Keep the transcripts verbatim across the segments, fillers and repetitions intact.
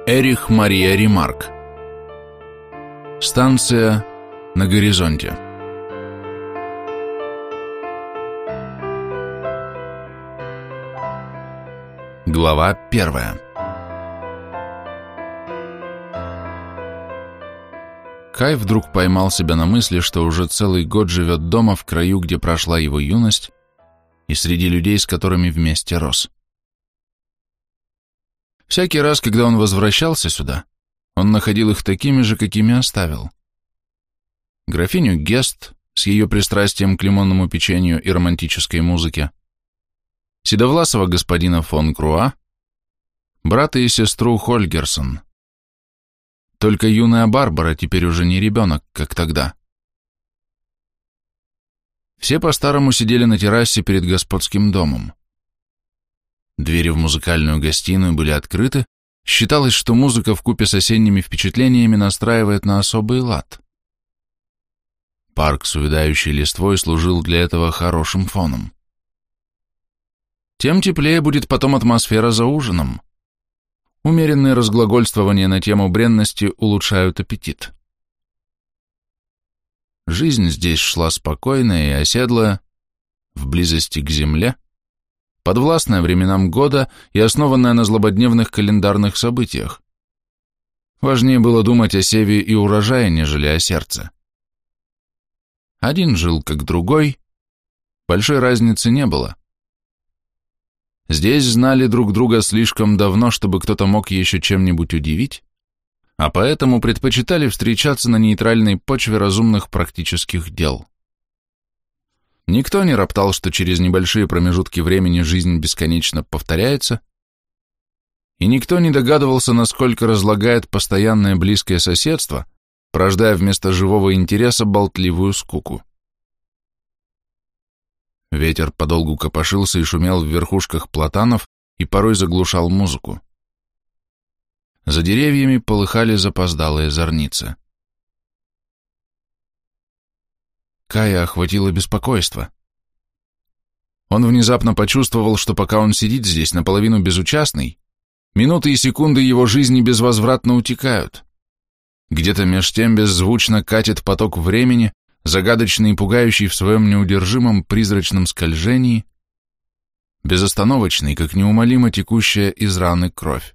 Эрих Мария Ремарк. Станция на горизонте. Глава первая. Кай вдруг поймал себя на мысли, что уже целый год живет дома в краю, где прошла его юность, и среди людей, с которыми вместе рос. Всякий раз, когда он возвращался сюда, он находил их такими же, какими оставил. Графиню Гест с ее пристрастием к лимонному печенью и романтической музыке, седовласого господина фон Круа, брата и сестру Хольгерсон. Только юная Барбара теперь уже не ребенок, как тогда. Все по-старому сидели на террасе перед господским домом. Двери в музыкальную гостиную были открыты, считалось, что музыка вкупе с осенними впечатлениями настраивает на особый лад. Парк с увядающей листвой служил для этого хорошим фоном. Тем теплее будет потом атмосфера за ужином. Умеренные разглагольствования на тему бренности улучшают аппетит. Жизнь здесь шла спокойная и оседлая, в близости к земле, подвластная временам года и основанная на злободневных календарных событиях. Важнее было думать о севе и урожае, нежели о сердце. Один жил как другой, большой разницы не было. Здесь знали друг друга слишком давно, чтобы кто-то мог еще чем-нибудь удивить, а поэтому предпочитали встречаться на нейтральной почве разумных практических дел. Никто не роптал, что через небольшие промежутки времени жизнь бесконечно повторяется, и никто не догадывался, насколько разлагает постоянное близкое соседство, порождая вместо живого интереса болтливую скуку. Ветер подолгу копошился и шумел в верхушках платанов и порой заглушал музыку. За деревьями полыхали запоздалые зорницы. Кая охватило беспокойство. Он внезапно почувствовал, что пока он сидит здесь наполовину безучастный, минуты и секунды его жизни безвозвратно утекают. Где-то меж тем беззвучно катит поток времени, загадочный и пугающий в своем неудержимом призрачном скольжении, безостановочный, как неумолимо текущая из раны кровь.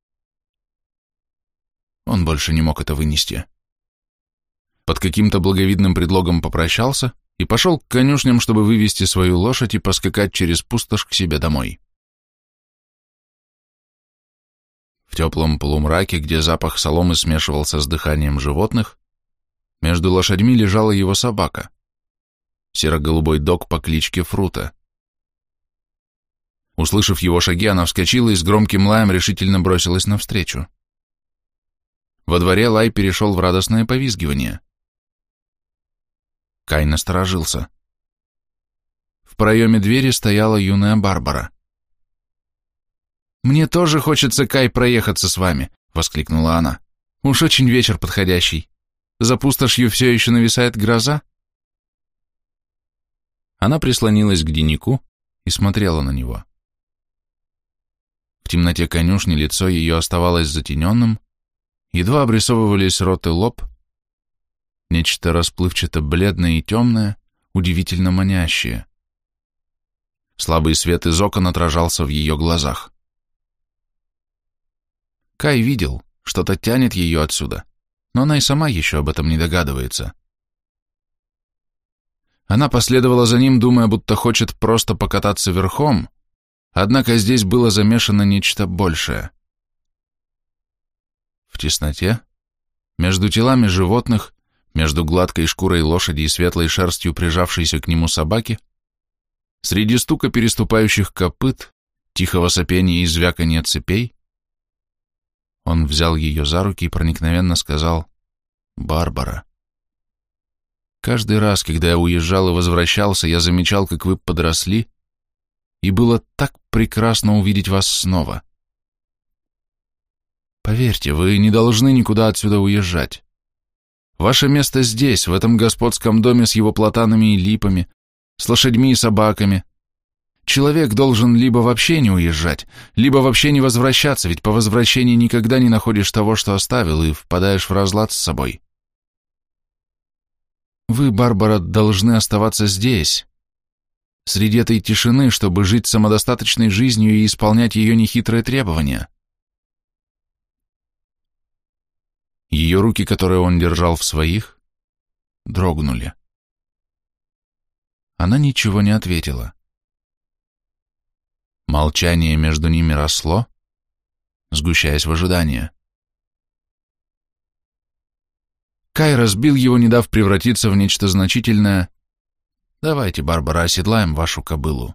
Он больше не мог это вынести. Под каким-то благовидным предлогом попрощался и пошел к конюшням, чтобы вывести свою лошадь и поскакать через пустошь к себе домой. В теплом полумраке, где запах соломы смешивался с дыханием животных, между лошадьми лежала его собака, серо-голубой дог по кличке Фрута. Услышав его шаги, она вскочила и с громким лаем решительно бросилась навстречу. Во дворе лай перешел в радостное повизгивание. Кай насторожился. В проеме двери стояла юная Барбара. «Мне тоже хочется, Кай, проехаться с вами», — воскликнула она. «Уж очень вечер подходящий. За пустошью все еще нависает гроза?» Она прислонилась к деннику и смотрела на него. В темноте конюшни лицо ее оставалось затененным, едва обрисовывались рот и лоб, нечто расплывчато-бледное и темное, удивительно манящее. Слабый свет из окон отражался в ее глазах. Кай видел, что-то тянет ее отсюда, но она и сама еще об этом не догадывается. Она последовала за ним, думая, будто хочет просто покататься верхом, однако здесь было замешано нечто большее. В тесноте, между телами животных, между гладкой шкурой лошади и светлой шерстью прижавшейся к нему собаки, среди стука переступающих копыт, тихого сопения и звяканья цепей, он взял ее за руки и проникновенно сказал: «Барбара, каждый раз, когда я уезжал и возвращался, я замечал, как вы подросли, и было так прекрасно увидеть вас снова. Поверьте, вы не должны никуда отсюда уезжать. Ваше место здесь, в этом господском доме с его платанами и липами, с лошадьми и собаками, Человек должен либо вообще не уезжать, либо вообще не возвращаться, ведь по возвращении никогда не находишь того, что оставил, и впадаешь в разлад с собой. Вы, Барбара, должны оставаться здесь, среди этой тишины, чтобы жить самодостаточной жизнью и исполнять ее нехитрые требования. Ее руки, которые он держал в своих, дрогнули. Она ничего не ответила. Молчание между ними росло, сгущаясь в ожидание. Кай разбил его, не дав превратиться в нечто значительное. «Давайте, Барбара, оседлаем вашу кобылу».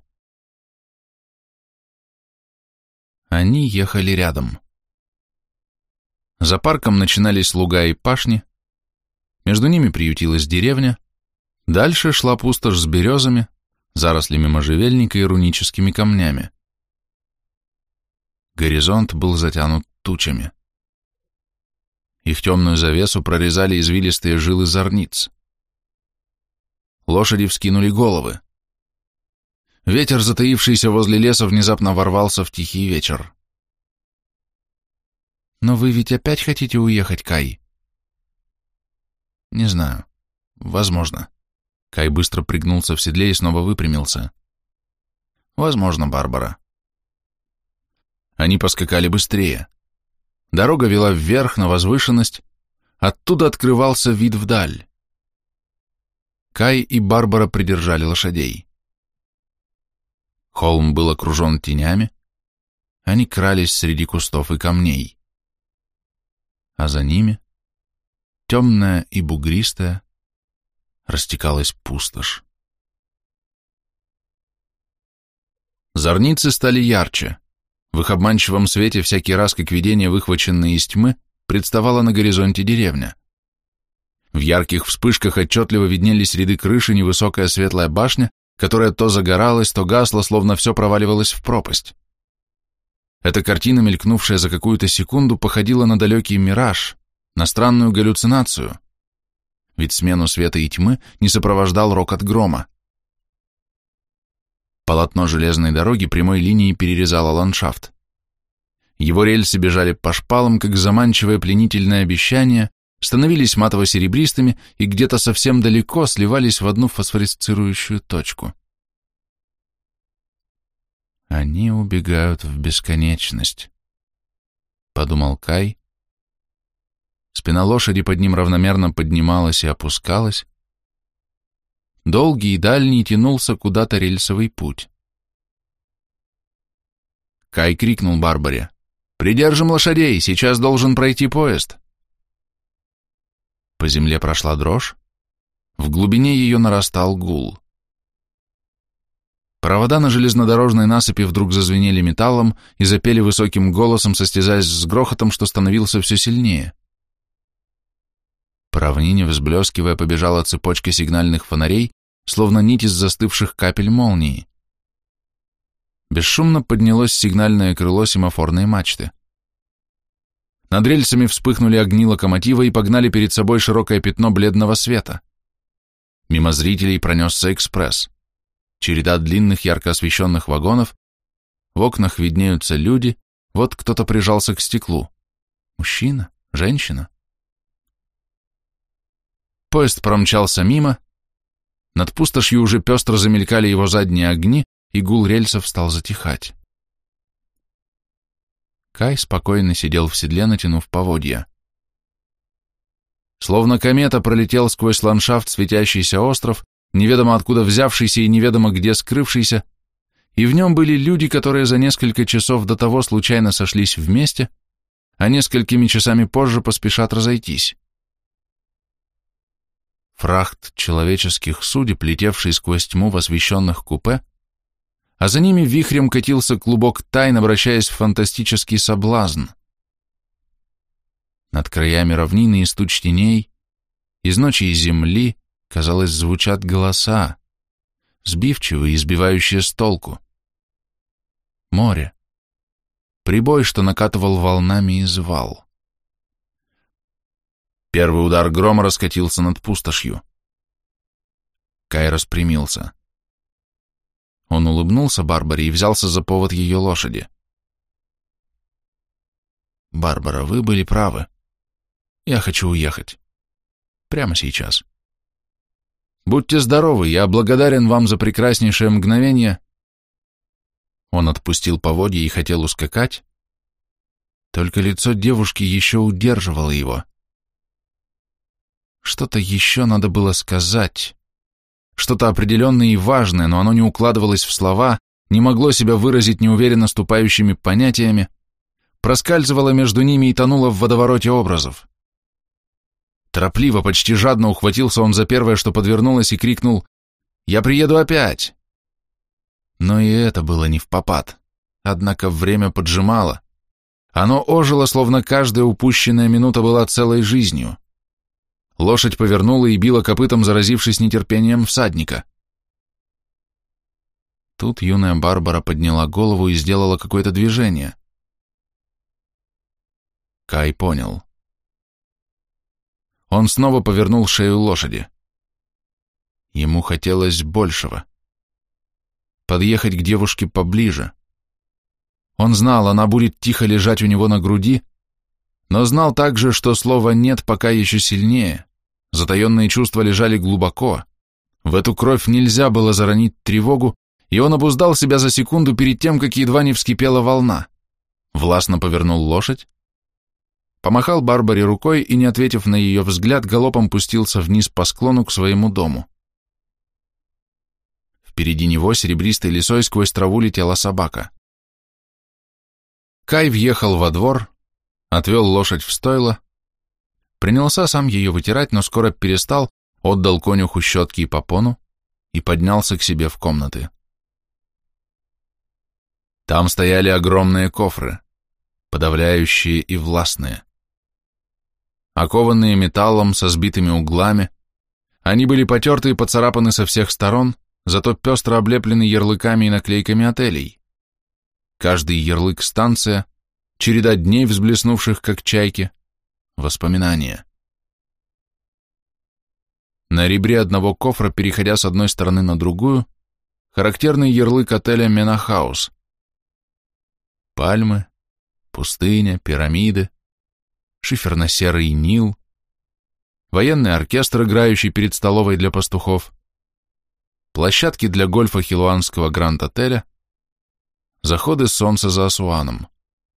Они ехали рядом. За парком начинались луга и пашни, между ними приютилась деревня, дальше шла пустошь с березами, зарослями можжевельника и руническими камнями. Горизонт был затянут тучами. Их темную завесу прорезали извилистые жилы зорниц. Лошади вскинули головы. Ветер, затаившийся возле леса, внезапно ворвался в тихий вечер. «Но вы ведь опять хотите уехать, Кай?» «Не знаю. Возможно». Кай быстро пригнулся в седле и снова выпрямился. «Возможно, Барбара». Они поскакали быстрее. Дорога вела вверх, на возвышенность. Оттуда открывался вид вдаль. Кай и Барбара придержали лошадей. Холм был окружен тенями. Они крались среди кустов и камней. А за ними, темная и бугристая, растекалась пустошь. Зорницы стали ярче. В их обманчивом свете всякий раз, как видение, выхваченное из тьмы, представала на горизонте деревня. В ярких вспышках отчетливо виднелись ряды крыши, невысокая светлая башня, которая то загоралась, то гасла, словно все проваливалось в пропасть. Эта картина, мелькнувшая за какую-то секунду, походила на далекий мираж, на странную галлюцинацию. Ведь смену света и тьмы не сопровождал рокот грома. Полотно железной дороги прямой линией перерезало ландшафт. Его рельсы бежали по шпалам, как заманчивое пленительное обещание, становились матово-серебристыми и где-то совсем далеко сливались в одну фосфорисцирующую точку. «Они убегают в бесконечность», — подумал Кай. Спина лошади под ним равномерно поднималась и опускалась. Долгий и дальний тянулся куда-то рельсовый путь. Кай крикнул Барбаре: «Придержим лошадей, сейчас должен пройти поезд». По земле прошла дрожь, в глубине ее нарастал гул. Провода на железнодорожной насыпи вдруг зазвенели металлом и запели высоким голосом, состязаясь с грохотом, что становился все сильнее. По равнине, взблескивая, побежала цепочка сигнальных фонарей, словно нить из застывших капель молнии. Бесшумно поднялось сигнальное крыло семафорной мачты. Над рельсами вспыхнули огни локомотива и погнали перед собой широкое пятно бледного света. Мимо зрителей пронесся экспресс. Череда длинных ярко освещенных вагонов, в окнах виднеются люди, вот кто-то прижался к стеклу. Мужчина? Женщина? Поезд промчался мимо, над пустошью уже пестро замелькали его задние огни, и гул рельсов стал затихать. Кай спокойно сидел в седле, натянув поводья. Словно комета пролетел сквозь ландшафт светящийся остров, неведомо откуда взявшийся и неведомо где скрывшийся, и в нем были люди, которые за несколько часов до того случайно сошлись вместе, а несколькими часами позже поспешат разойтись. Фрахт человеческих судеб, летевший сквозь тьму в освещенных купе, а за ними вихрем катился клубок тайн, обращаясь в фантастический соблазн. Над краями равнины из туч теней, из ночи и земли, казалось, звучат голоса, сбивчивые и сбивающие с толку. Море. Прибой, что накатывал волнами и звал. Первый удар грома раскатился над пустошью. Кай распрямился. Он улыбнулся Барбаре и взялся за повод ее лошади. «Барбара, вы были правы. Я хочу уехать. Прямо сейчас. Будьте здоровы, я благодарен вам за прекраснейшее мгновение». Он отпустил поводья и хотел ускакать, только лицо девушки еще удерживало его. Что-то еще надо было сказать, что-то определенное и важное, но оно не укладывалось в слова, не могло себя выразить неуверенно ступающими понятиями, проскальзывало между ними и тонуло в водовороте образов. Торопливо, почти жадно ухватился он за первое, что подвернулось, и крикнул: «Я приеду опять!» Но и это было не впопад, однако время поджимало. Оно ожило, словно каждая упущенная минута была целой жизнью. Лошадь повернула и била копытом, заразившись нетерпением всадника. Тут юная Барбара подняла голову и сделала какое-то движение. Кай понял. Он снова повернул шею лошади. Ему хотелось большего. Подъехать к девушке поближе. Он знал, она будет тихо лежать у него на груди, но знал также, что слово «нет» пока еще сильнее. Затаенные чувства лежали глубоко. В эту кровь нельзя было заронить тревогу, и он обуздал себя за секунду перед тем, как едва не вскипела волна. Властно повернул лошадь, помахал Барбаре рукой и, не ответив на ее взгляд, галопом пустился вниз по склону к своему дому. Впереди него серебристой лисой сквозь траву летела собака. Кай въехал во двор, отвел лошадь в стойло, принялся сам ее вытирать, но скоро перестал, отдал конюху щетки и попону и поднялся к себе в комнаты. Там стояли огромные кофры, подавляющие и властные. Окованные металлом со сбитыми углами, они были потерты и поцарапаны со всех сторон, зато пестро облеплены ярлыками и наклейками отелей. Каждый ярлык — станция, череда дней, взблеснувших как чайки, воспоминания. На ребре одного кофра, переходя с одной стороны на другую, характерный ярлык отеля Менахаус. Пальмы, пустыня, пирамиды, шиферно-серый Нил, военный оркестр, играющий перед столовой для пастухов, площадки для гольфа хилуанского Гранд-отеля, заходы солнца за Асуаном.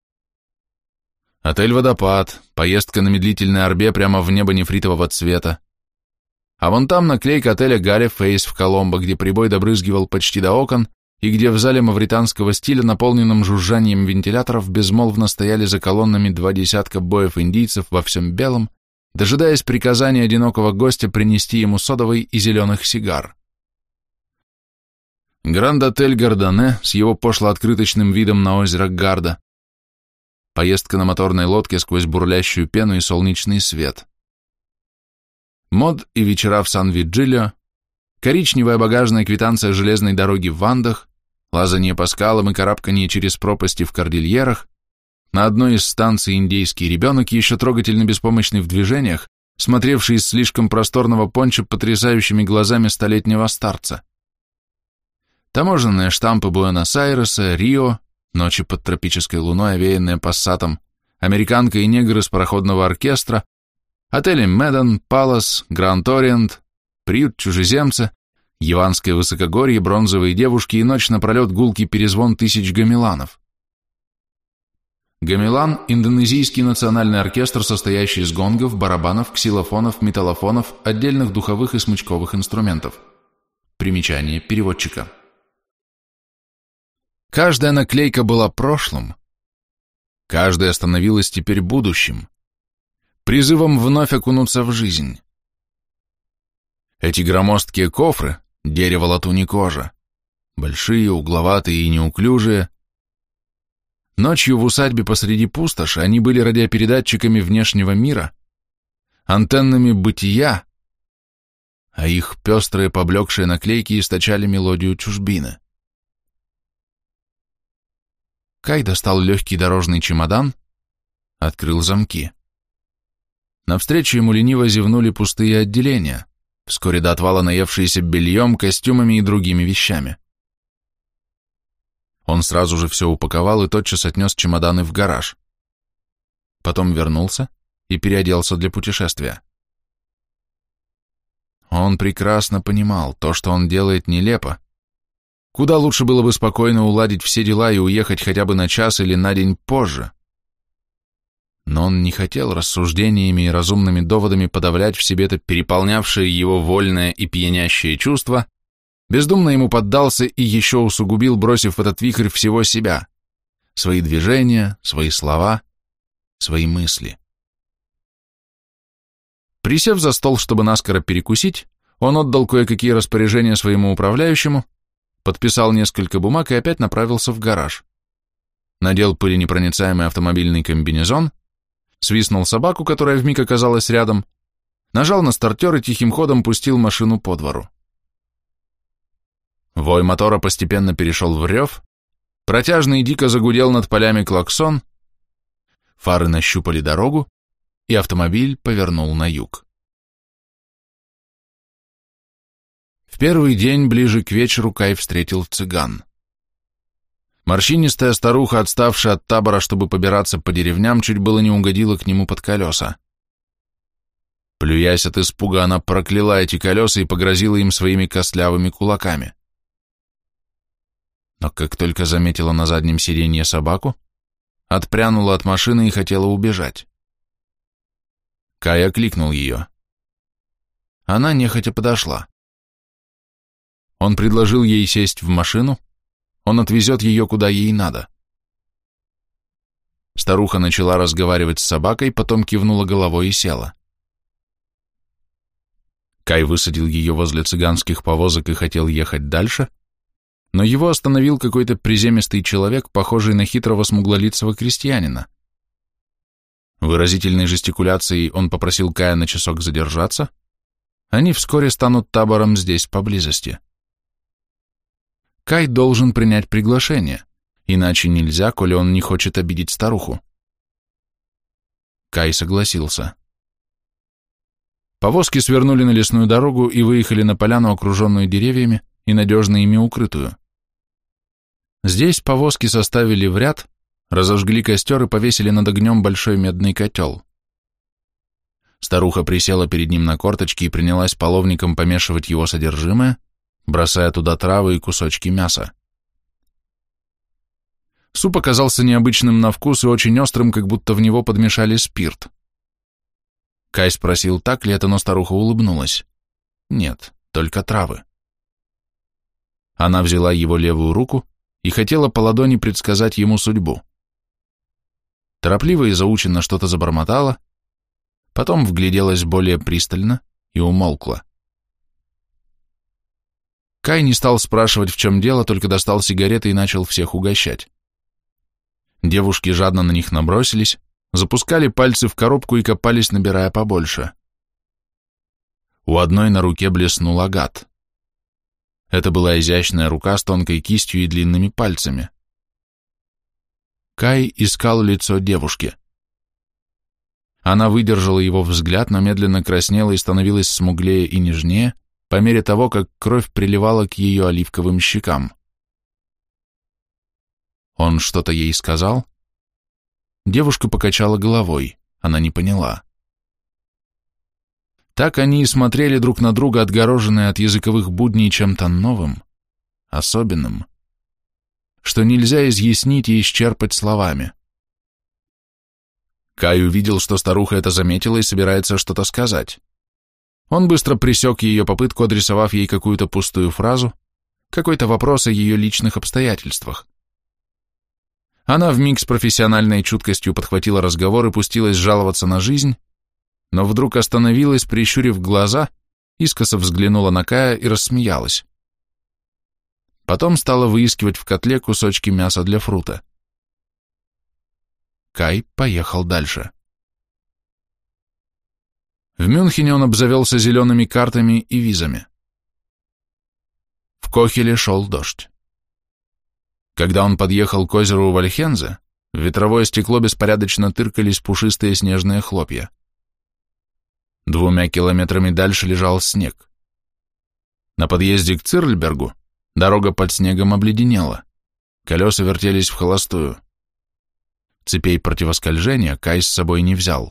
Отель «Водопад», поездка на медлительной орбе прямо в небо нефритового цвета. А вон там наклейка отеля «Гарри Фейс» в Коломбо, где прибой добрызгивал почти до окон, и где в зале мавританского стиля, наполненном жужжанием вентиляторов, безмолвно стояли за колоннами два десятка боев-индийцев во всем белом, дожидаясь приказания одинокого гостя принести ему содовой и зеленых сигар. Гранд-отель Гардане с его пошло-открыточным видом на озеро Гарда, поездка на моторной лодке сквозь бурлящую пену и солнечный свет. Мод и вечера в Сан-Виджилио, коричневая багажная квитанция железной дороги в Андах, лазанье по скалам и карабканье через пропасти в Кордильерах, на одной из станций индейский ребенок, еще трогательно беспомощный в движениях, смотревший из слишком просторного пончо потрясающими глазами столетнего старца. Таможенные штампы Буэнос-Айреса, Рио, ночи под тропической луной, овеянные пассатом, американка и негр из пароходного оркестра, отели Медон, Палас, Гранд Ориент, приют чужеземца, яванское высокогорье, бронзовые девушки и ночь напролет гулкий перезвон тысяч гамеланов. Гамелан – индонезийский национальный оркестр, состоящий из гонгов, барабанов, ксилофонов, металлофонов, отдельных духовых и смычковых инструментов. Примечание переводчика. Каждая наклейка была прошлым, каждая становилась теперь будущим, призывом вновь окунуться в жизнь. Эти громоздкие кофры, дерево, латунь и кожа, большие, угловатые и неуклюжие. Ночью в усадьбе посреди пустоши они были радиопередатчиками внешнего мира, антеннами бытия, а их пестрые поблекшие наклейки источали мелодию чужбины. Кай достал легкий дорожный чемодан, открыл замки. Навстречу ему лениво зевнули пустые отделения, вскоре до отвала наевшиеся бельем, костюмами и другими вещами. Он сразу же все упаковал и тотчас отнес чемоданы в гараж. Потом вернулся и переоделся для путешествия. Он прекрасно понимал, то, что он делает, нелепо. Куда лучше было бы спокойно уладить все дела и уехать хотя бы на час или на день позже. Но он не хотел рассуждениями и разумными доводами подавлять в себе это переполнявшее его вольное и пьянящее чувство, бездумно ему поддался и еще усугубил, бросив в этот вихрь всего себя, свои движения, свои слова, свои мысли. Присев за стол, чтобы наскоро перекусить, он отдал кое-какие распоряжения своему управляющему, подписал несколько бумаг и опять направился в гараж. Надел пыленепроницаемый автомобильный комбинезон, свистнул собаку, которая вмиг оказалась рядом, нажал на стартер и тихим ходом пустил машину по двору. Вой мотора постепенно перешел в рев, протяжно и дико загудел над полями клаксон, фары нащупали дорогу, и автомобиль повернул на юг. В первый день, ближе к вечеру, Кай встретил цыган. Морщинистая старуха, отставшая от табора, чтобы побираться по деревням, чуть было не угодила к нему под колеса. Плюясь от испуга, она прокляла эти колеса и погрозила им своими костлявыми кулаками. Но как только заметила на заднем сиденье собаку, отпрянула от машины и хотела убежать. Кай окликнул ее. Она нехотя подошла. Он предложил ей сесть в машину, он отвезет ее куда ей надо. Старуха начала разговаривать с собакой, потом кивнула головой и села. Кай высадил ее возле цыганских повозок и хотел ехать дальше, но его остановил какой-то приземистый человек, похожий на хитрого смуглолицего крестьянина. Выразительной жестикуляцией он попросил Кая на часок задержаться, они вскоре станут табором здесь поблизости. Кай должен принять приглашение, иначе нельзя, коли он не хочет обидеть старуху. Кай согласился. Повозки свернули на лесную дорогу и выехали на поляну, окруженную деревьями и надежно ими укрытую. Здесь повозки составили в ряд, разожгли костер и повесили над огнем большой медный котел. Старуха присела перед ним на корточки и принялась половником помешивать его содержимое, бросая туда травы и кусочки мяса. Суп оказался необычным на вкус и очень острым, как будто в него подмешали спирт. Кай спросил, так ли это, но старуха улыбнулась. Нет, только травы. Она взяла его левую руку и хотела по ладони предсказать ему судьбу. Торопливо и заученно что-то забормотала, потом вгляделась более пристально и умолкла. Кай не стал спрашивать, в чем дело, только достал сигареты и начал всех угощать. Девушки жадно на них набросились, запускали пальцы в коробку и копались, набирая побольше. У одной на руке блеснул агат. Это была изящная рука с тонкой кистью и длинными пальцами. Кай искал лицо девушки. Она выдержала его взгляд, но медленно краснела и становилась смуглее и нежнее, по мере того, как кровь приливала к ее оливковым щекам. Он что-то ей сказал? Девушка покачала головой, она не поняла. Так они и смотрели друг на друга, отгороженные от языковых будней чем-то новым, особенным, что нельзя изъяснить и исчерпать словами. Кай увидел, что старуха это заметила и собирается что-то сказать. Он быстро пресек ее попытку, адресовав ей какую-то пустую фразу, какой-то вопрос о ее личных обстоятельствах. Она вмиг с профессиональной чуткостью подхватила разговор и пустилась жаловаться на жизнь, но вдруг остановилась, прищурив глаза, искоса взглянула на Кая и рассмеялась. Потом стала выискивать в котле кусочки мяса для фрута. Кай поехал дальше. В Мюнхене он обзавелся зелеными картами и визами. В Кохеле шел дождь. Когда он подъехал к озеру Вальхензе, в ветровое стекло беспорядочно тыркались пушистые снежные хлопья. Двумя километрами дальше лежал снег. На подъезде к Цирльбергу дорога под снегом обледенела. Колеса вертелись в холостую. Цепей противоскольжения Кай с собой не взял.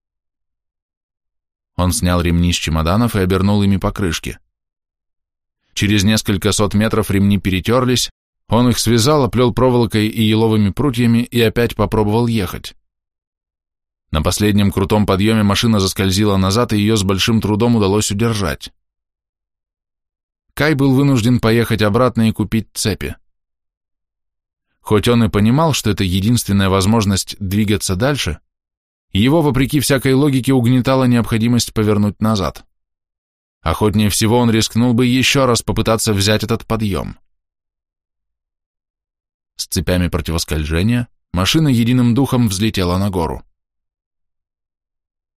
Он снял ремни с чемоданов и обернул ими покрышки. Через несколько сот метров ремни перетерлись, он их связал, оплел проволокой и еловыми прутьями и опять попробовал ехать. На последнем крутом подъеме машина заскользила назад, и ее с большим трудом удалось удержать. Кай был вынужден поехать обратно и купить цепи. Хоть он и понимал, что это единственная возможность двигаться дальше, его, вопреки всякой логике, угнетала необходимость повернуть назад. Охотнее всего он рискнул бы еще раз попытаться взять этот подъем. С цепями противоскольжения машина единым духом взлетела на гору.